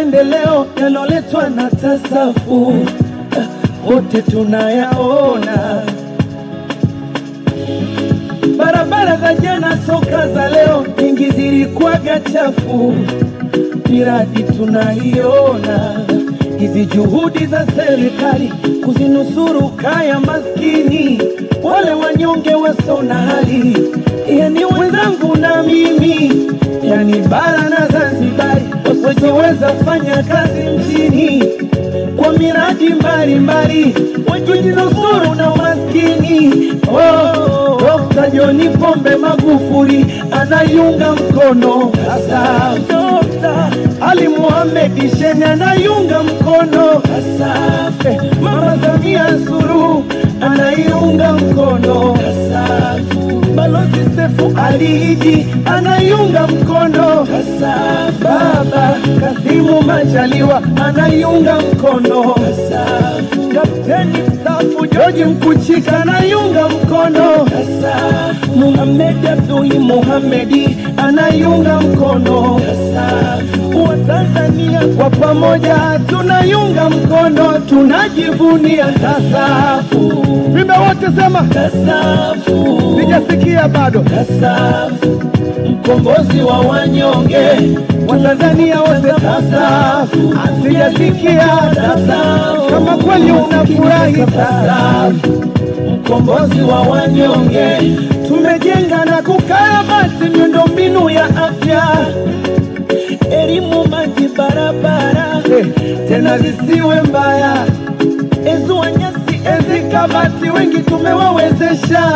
maendeleo yanoletwa na TASAFU wote tunayaona. Barabara za jana, soka za leo, nyingi zilikuwaga chafu, miradi tunaiona. Hizi juhudi za serikali kuzinusuru kaya maskini, wale wanyonge wasona hali, yani wenzangu na mimi, yani bara na Zanzibari, wasiojiweza fanya kazi mjini kwa miradi mbalimbali, wajinusuru na maskini. Dr. John Pombe Magufuli anayunga mkono TASAFU. Ali Mohamed Shein anayunga mkono TASAFU. Mama Samia Suluhu anayunga mkono TASAFU. Balozi Sefu Ali Iddi anayunga mkono TASAFU. Baba Kassim Majaliwa anayunga mkono TASAFU. Kapteni mstaafu George Mkuchika anayunga mkono TASAFU. Mohamed Abdul Mohamed anayunga mkono TASAFU. Wa Tanzania kwa pamoja tunayunga mkono, tunajivunia TASAFU. Vime wote sema TASAFU. Sijasikia bado. TASAFU, mkombozi wa wanyonge, Watanzania wote TASAFU. Sijasikia TASAFU. Kama kweli unafurahi TASAFU, mkombozi wa wanyonge. Tumejenga na kukarabati miundombinu ya afya, elimu, maji, barabara tena zisiwe mbaya. Ezuanyasi, ezikabati, wengi tumewawezesha.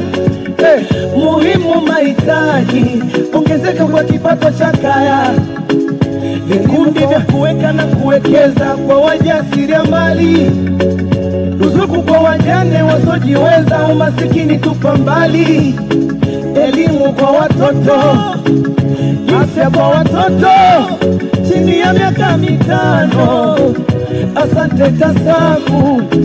Muhimu mahitaji, ongezeka kwa kipato cha kaya, vikundi vya kuweka na kuwekeza kwa wajasiriamali, ruzuku kwa wajane wasiojiweza, umasikini tupa mbali, elimu kwa watoto, afya kwa watoto chini ya miaka 5. Asante TASAFU.